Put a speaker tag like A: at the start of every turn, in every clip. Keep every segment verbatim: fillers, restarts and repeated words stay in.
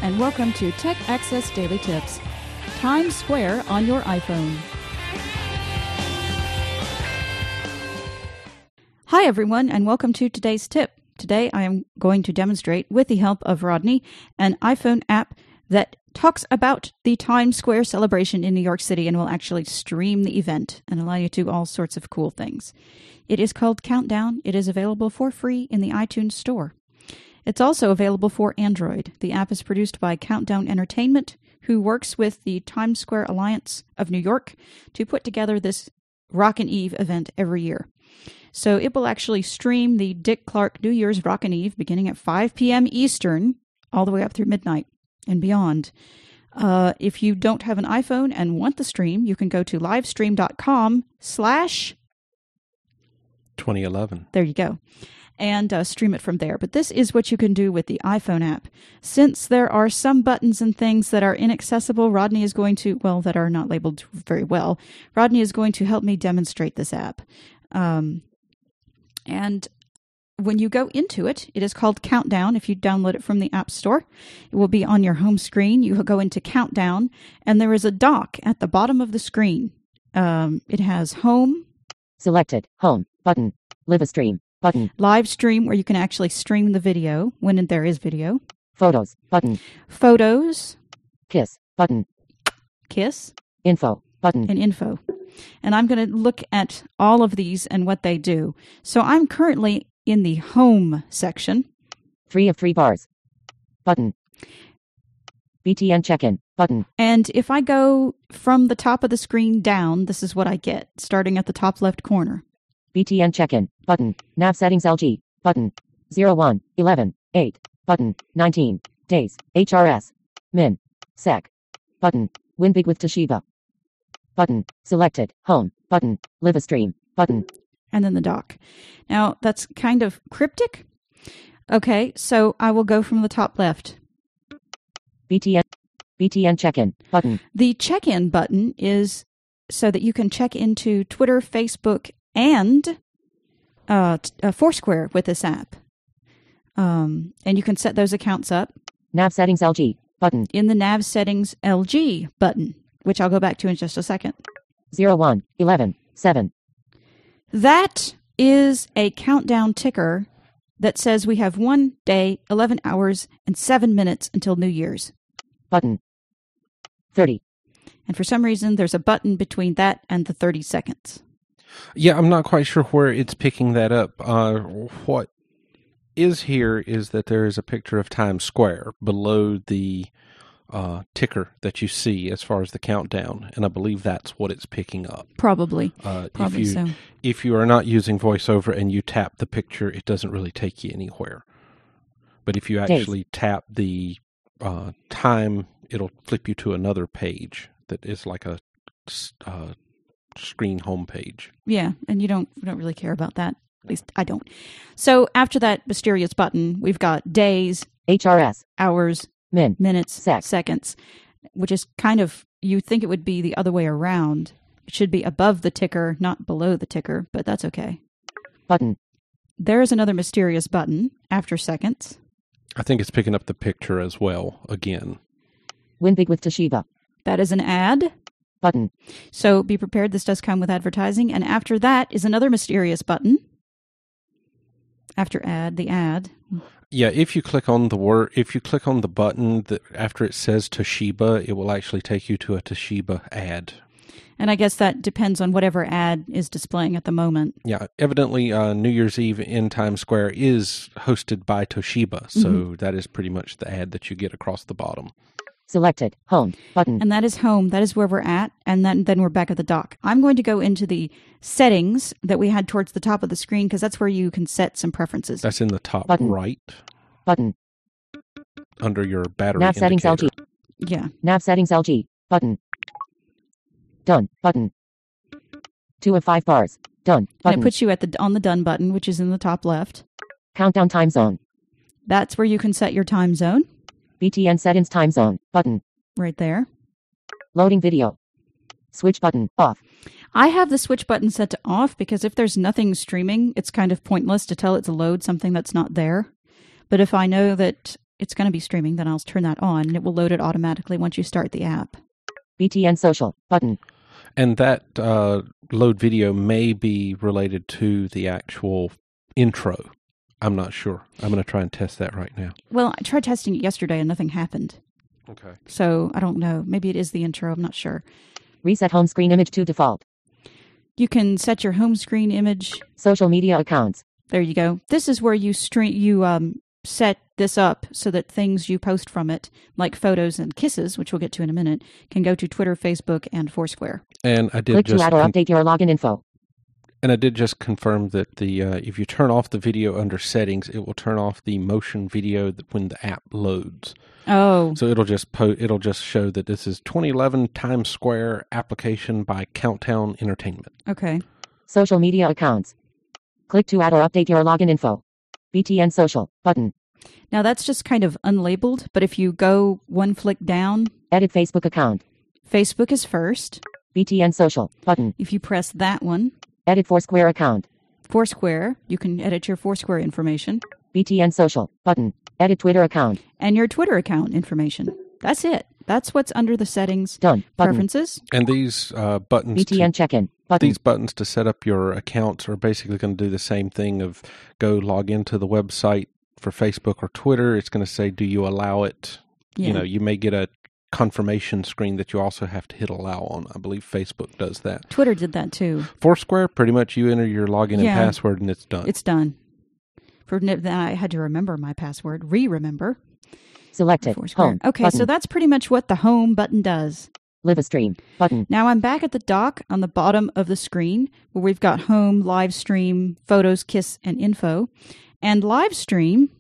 A: and welcome to Tech Access Daily Tips. Times Square on your iPhone. Hi everyone, and welcome to today's tip. Today I am going to demonstrate, with the help of Rodney, an iPhone app that talks about the Times Square celebration in New York City and will actually stream the event and allow you to do all sorts of cool things. It is called Countdown. It is available for free in the iTunes Store. It's also available for Android. The app is produced by Countdown Entertainment, who works with the Times Square Alliance of New York to put together this Rockin' Eve event every year. So it will actually stream the Dick Clark New Year's Rockin' Eve beginning at five p.m. Eastern all the way up through midnight and beyond. Uh, if you don't have an iPhone and want the stream, you can go to livestream.com slash
B: twenty eleven.
A: There you go. And uh, stream it from there. But this is what you can do with the iPhone app. Since there are some buttons and things that are inaccessible, Rodney is going to, well, that are not labeled very well, Rodney is going to help me demonstrate this app. Um, and when you go into it, it is called Countdown. If you download it from the App Store, it will be on your home screen. You will go into Countdown, and there is a dock at the bottom of the screen. Um, it has Home.
C: Selected. Home. Button. Live a stream. Button.
A: Live stream, where you can actually stream the video when there is video.
C: Photos. Button.
A: Photos.
C: Kiss. Button.
A: Kiss.
C: Info. Button.
A: And info. And I'm going to look at all of these and what they do. So I'm currently in the Home section.
C: Three of three bars. Button. B T N check-in. Button.
A: And if I go from the top of the screen down, this is what I get, starting at the top left corner.
C: B T N check-in. Button. Nav settings L G. Button. zero one eleven eight. Button. nineteen. Days. H R S. Min. Sec. Button. Win big with Toshiba. Button. Selected. Home. Button. Live a stream. Button.
A: And then the dock. Now, that's kind of cryptic. Okay, so I will go from the top left.
C: B T N. B T N check-in. Button.
A: The check-in button is so that you can check into Twitter, Facebook, and uh, uh, Foursquare with this app. Um, and you can set those accounts up.
C: Nav settings L G. Button.
A: In the Nav settings L G button, which I'll go back to in just a second.
C: zero one eleven seven.
A: That is a countdown ticker that says we have one day, eleven hours, and seven minutes until New Year's.
C: Button. thirty.
A: And for some reason, there's a button between that and the thirty seconds.
B: Yeah, I'm not quite sure where it's picking that up. Uh, what is here is that there is a picture of Times Square below the uh, ticker that you see as far as the countdown, and I believe that's what it's picking up.
A: Probably.
B: Uh,
A: Probably
B: if you,
A: so.
B: If you are not using VoiceOver and you tap the picture, it doesn't really take you anywhere. But if you actually Days. tap the uh, time, it'll flip you to another page that is like a uh, screen home page.
A: Yeah, and you don't, you don't really care about that. At least I don't. So after that mysterious button, we've got days,
C: H R S,
A: hours,
C: min,
A: minutes,
C: Sec.
A: seconds, which is kind of, you think it would be the other way around. It should be above the ticker, not below the ticker, but that's okay.
C: Button.
A: There is another mysterious button after seconds.
B: I think it's picking up the picture as well, again.
C: Win big with Toshiba.
A: That is an ad.
C: Button.
A: So be prepared, this does come with advertising. And after that is another mysterious button. After ad, the ad.
B: Yeah, if you click on the word, if you click on the button that after it says Toshiba, it will actually take you to a Toshiba ad.
A: And I guess that depends on whatever ad is displaying at the moment.
B: Yeah, evidently uh, New Year's Eve in Times Square is hosted by Toshiba, so mm-hmm. that is pretty much the ad that you get across the bottom.
C: Selected. Home. Button.
A: And that is home. That is where we're at. And then, then we're back at the dock. I'm going to go into the settings that we had towards the top of the screen because that's where you can set some preferences.
B: That's in the top
C: Button.
B: right.
C: Button.
B: Under your battery
C: Nav settings L G.
A: Yeah.
C: Nav settings L G. Button. Done. Button. Two of five bars. Done. Button.
A: And it puts you at the on the done button, which is in the top left.
C: Countdown time zone.
A: That's where you can set your time zone.
C: B T N settings time zone. Button.
A: Right there.
C: Loading video. Switch button. Off.
A: I have the switch button set to off because if there's nothing streaming, it's kind of pointless to tell it to load something that's not there. But if I know that it's going to be streaming, then I'll turn that on, and it will load it automatically once you start the app.
C: B T N Social button.
B: And that uh, load video may be related to the actual intro. I'm not sure. I'm going to try and test that right now.
A: Well, I tried testing it yesterday and nothing happened.
B: Okay.
A: So I don't know. Maybe it is the intro. I'm not sure.
C: Reset home screen image to default.
A: You can set your home screen image.
C: Social media accounts.
A: There you go. This is where you stream. You um set this up so that things you post from it, like photos and kisses, which we'll get to in a minute, can go to Twitter, Facebook, and Foursquare.
B: And I did
C: Click
B: just
C: to add or
B: con-
C: update your login info.
B: and I did just confirm that the uh, if you turn off the video under settings, it will turn off the motion video that when the app loads.
A: Oh,
B: So it'll just po- it'll just show that this is twenty eleven Times Square application by Countdown Entertainment.
A: okay.
C: Social media accounts. Click to add or update your login info. B T N Social button.
A: Now that's just kind of unlabeled, but if you go one flick down,
C: Edit Facebook account.
A: Facebook is first.
C: B T N Social button.
A: If you press that one,
C: Edit Foursquare account.
A: Foursquare, you can edit your Foursquare information
C: B T N Social button. Edit Twitter account.
A: and your Twitter account information. That's it. That's what's under the settings.
C: Done button.
A: Preferences.
B: And these uh, buttons
C: B T N
B: to,
C: check-in button.
B: these buttons to set up your accounts are basically going to do the same thing of go log into the website for Facebook or Twitter. It's going to say, do you allow it?
A: Yeah.
B: You know, you may get a confirmation screen that you also have to hit allow on. I believe Facebook does that.
A: Twitter did that too.
B: Foursquare, pretty much you enter your login
A: Yeah.
B: and password and it's done.
A: It's done. For then I had to remember my password, re-remember.
C: Selected.
A: Foursquare.
C: Home.
A: Okay,
C: button.
A: so that's pretty much what the home button does.
C: Live a stream button.
A: Now I'm back at the dock on the bottom of the screen where we've got home, live stream, photos, kiss, and info. And live stream,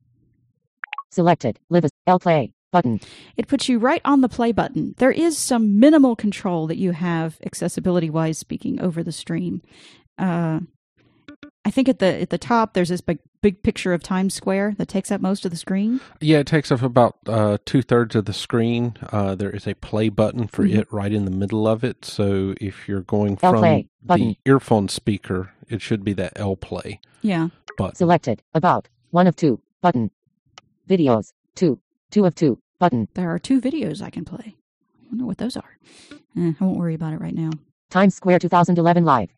C: Selected. Live a L play button.
A: it puts you right on the play button. There is some minimal control that you have accessibility-wise speaking over the stream. Uh, I think at the at the top there's this big big picture of Times Square that takes up most of the screen.
B: Yeah, it takes up about uh, two thirds of the screen. Uh, there is a play button for
A: Mhm.
B: it right in the middle of it. So if you're going
C: L
B: from
C: play button.
B: the earphone speaker, it should be that L play
A: Yeah.
B: button.
C: Selected. About. One of two button. Videos. Two. Two of two button.
A: There are two videos I can play. I wonder what those are. Eh, I won't worry about it right now.
C: Times Square twenty eleven live.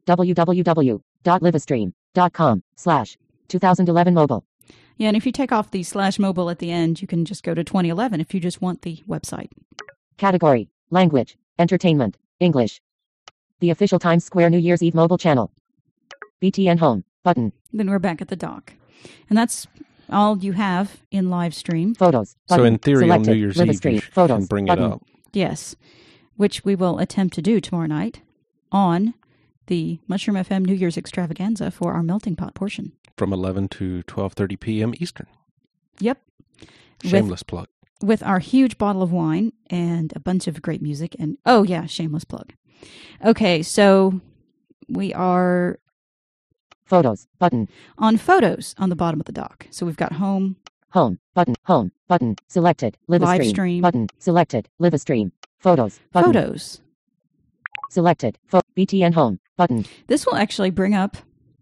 C: www.livestream.com slash 2011 mobile.
A: Yeah, and if you take off the slash mobile at the end, you can just go to twenty eleven if you just want the website.
C: Category. Language. Entertainment. English. The official Times Square New Year's Eve mobile channel. B T N Home button.
A: Then we're back at the dock. And that's all you have in live stream.
C: Photos.
B: So
C: button.
B: in theory,
C: Selected.
B: on New Year's
C: Live a
B: Eve,
C: stream.
B: you
C: Photos.
B: can bring
C: button.
B: it up.
A: Yes, which we will attempt to do tomorrow night on the Mushroom F M New Year's extravaganza for our melting pot portion.
B: From eleven to twelve thirty p.m. Eastern.
A: Yep.
B: Shameless plug.
A: With our huge bottle of wine and a bunch of great music. And, oh, yeah, shameless plug. Okay, so we are
C: Photos. Button.
A: on photos on the bottom of the dock. So we've got home.
C: Home. Button. Home. Button. Selected. Live a
A: Live
C: stream.
A: stream.
C: Button. Selected. Live a stream. Photos. Button.
A: Photos.
C: Selected. Pho- B T N Home. Button.
A: This will actually bring up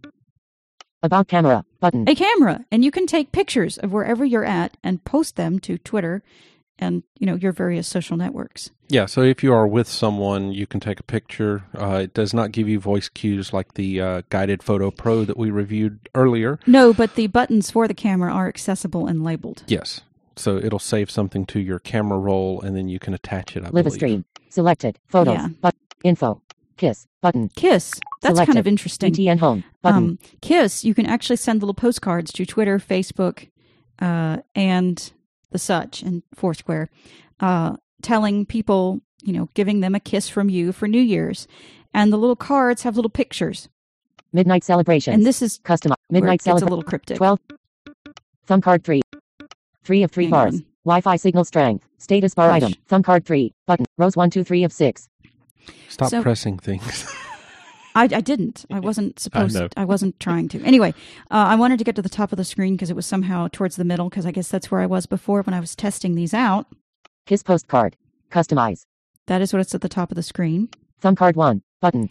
C: About camera. Button.
A: a camera, and you can take pictures of wherever you're at and post them to Twitter and, you know, your various social networks.
B: Yeah, so if you are with someone, you can take a picture. Uh, it does not give you voice cues like the uh, Guided Photo Pro that we reviewed earlier.
A: No, but the buttons for the camera are accessible and labeled.
B: Yes. So it'll save something to your camera roll, and then you can attach it, I
C: Live a
B: believe.
C: stream. Selected. Photos.
A: Yeah.
C: But info. Kiss. Button.
A: Kiss. That's
C: Selected.
A: kind of interesting.
C: B T N Home. Button.
A: Um, Kiss, you can actually send little postcards to Twitter, Facebook, uh, and the such, and Foursquare, uh, telling people, you know, giving them a kiss from you for New Year's. And the little cards have little pictures.
C: Midnight celebrations.
A: And this is
C: Custom.
A: where it
C: Midnight
A: gets a
C: celebration.
A: little cryptic.
C: twelve. Thumb card three. Three of three
A: Hang
C: bars.
A: on.
C: Wi-Fi signal strength. Status bar
A: Gosh.
C: item. Thumb card three. Button. Rows one, two, three of six.
B: Stop
A: So-
B: pressing things.
A: I, I didn't. I wasn't supposed
B: know.
A: I wasn't trying to. Anyway, uh, I wanted to get to the top of the screen because it was somehow towards the middle, because I guess that's where I was before when I was testing these out.
C: Kiss postcard. Customize.
A: That is what it's at the top of the screen.
C: Thumb card one. Button.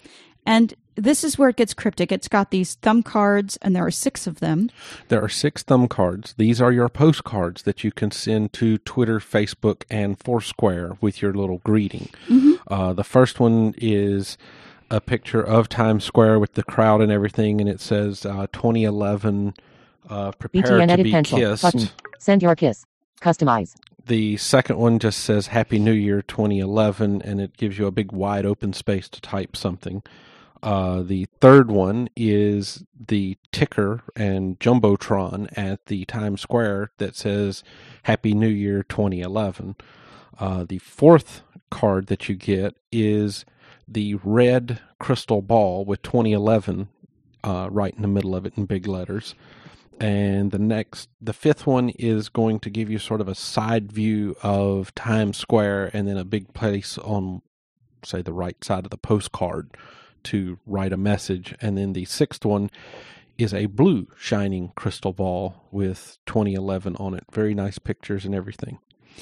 A: And this is where it gets cryptic. It's got these thumb cards, and there are six of them.
B: There are six thumb cards. These are your postcards that you can send to Twitter, Facebook, and Foursquare with your little greeting. Mm-hmm. Uh, the first one is a picture of Times Square with the crowd and everything, and it says uh, twenty eleven, uh, prepare
C: B T N
B: to
C: edit
B: be
C: pencil.
B: kissed.
C: Button. Send your kiss. Customize.
B: The second one just says Happy New Year twenty eleven, and it gives you a big wide open space to type something. Uh, the third one is the ticker and Jumbotron at the Times Square that says Happy New Year twenty eleven. Uh, the fourth card that you get is the red crystal ball with twenty eleven uh, right in the middle of it in big letters. And the next, the fifth one is going to give you sort of a side view of Times Square and then a big place on, say, the right side of the postcard to write a message. And then the sixth one is a blue shining crystal ball with twenty eleven on it. Very nice pictures and everything.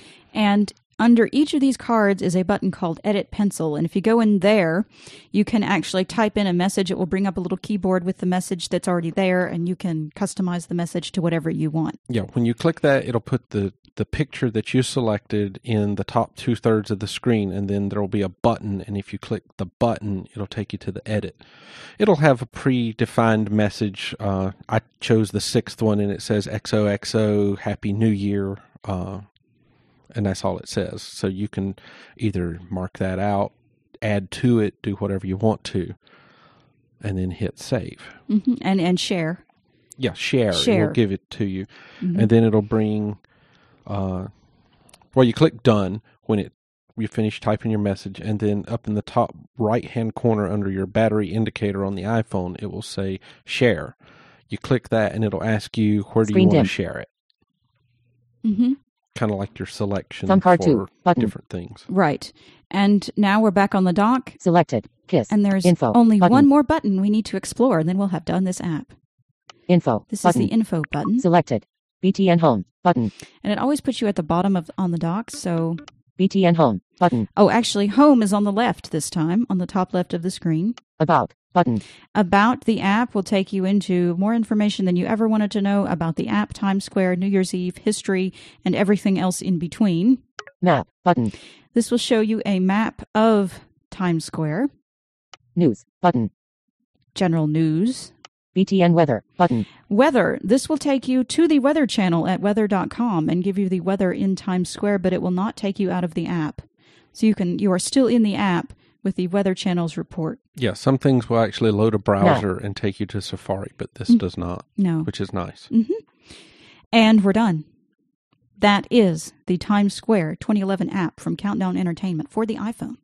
A: And under each of these cards is a button called Edit Pencil. And if you go in there, you can actually type in a message. It will bring up a little keyboard with the message that's already there, and you can customize the message to whatever you want.
B: Yeah, when you click that, it'll put the, the picture that you selected in the top two-thirds of the screen, and then there will be a button, and if you click the button, it'll take you to the edit. It'll have a predefined message. Uh, I chose the sixth one, and it says X O X O, Happy New Year, uh, and that's all it says. So you can either mark that out, add to it, do whatever you want to, and then hit save.
A: Mm-hmm. And and share.
B: Yeah, share.
A: Share.
B: It will give it to you.
A: Mm-hmm.
B: And then it'll bring, uh, well, you click done when it you finish typing your message, and then up in the top right-hand corner under your battery indicator on the iPhone, it will say share. You click that, and it'll ask you where do
C: Screen
B: you want
C: dim.
B: to share it.
A: Mm-hmm.
B: Kind of like your selection
C: Thumb card
B: for
C: two, button.
B: different things.
A: Right. And now we're back on the dock.
C: Selected. Kiss.
A: And there's
C: Info.
A: only
C: Button.
A: one more button we need to explore, and then we'll have done this app.
C: Info.
A: This
C: Button.
A: is the info button.
C: Selected. B T N Home. Button.
A: And it always puts you at the bottom of on the dock, so...
C: B T N Home. Button.
A: Oh, actually, home is on the left this time, on the top left of the screen.
C: About. Button.
A: About the app will take you into more information than you ever wanted to know about the app, Times Square, New Year's Eve, history, and everything else in between.
C: Map. Button.
A: This will show you a map of Times Square.
C: News. Button.
A: General news.
C: B T N Weather. Button.
A: Weather. This will take you to the Weather Channel at weather dot com and give you the weather in Times Square, but it will not take you out of the app. So you can you are still in the app with the Weather Channel's report.
B: Yeah, some things will actually load a browser no. and take you to Safari, but this mm-hmm. does not.
A: No.
B: Which is nice.
A: Mm-hmm. And we're done. That is the Times Square twenty eleven app from Countdown Entertainment for the iPhone.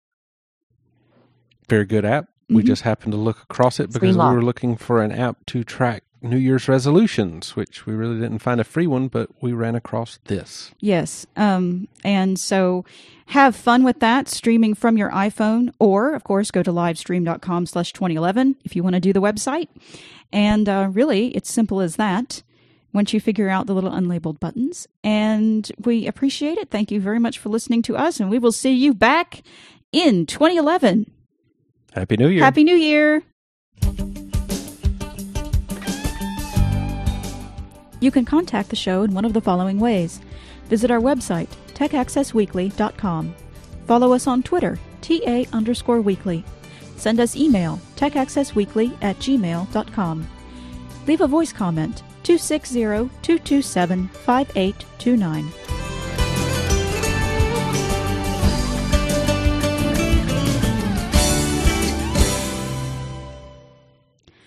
B: Very good app. Mm-hmm. We just happened to look across it because we were looking for an app to track New Year's resolutions, which we really didn't find a free one, but we ran across this.
A: Yes. Um, and so have fun with that, streaming from your iPhone, or, of course, go to livestream.com slash 2011 if you want to do the website. And uh, really, it's simple as that once you figure out the little unlabeled buttons. And we appreciate it. Thank you very much for listening to us, and we will see you back in twenty eleven.
B: Happy New Year.
A: Happy New Year. You can contact the show in one of the following ways. Visit our website, tech access weekly dot com. Follow us on Twitter, T A underscore weekly. Send us email, tech access weekly at gmail dot com. Leave a voice comment, two six zero, two two seven, five eight two nine.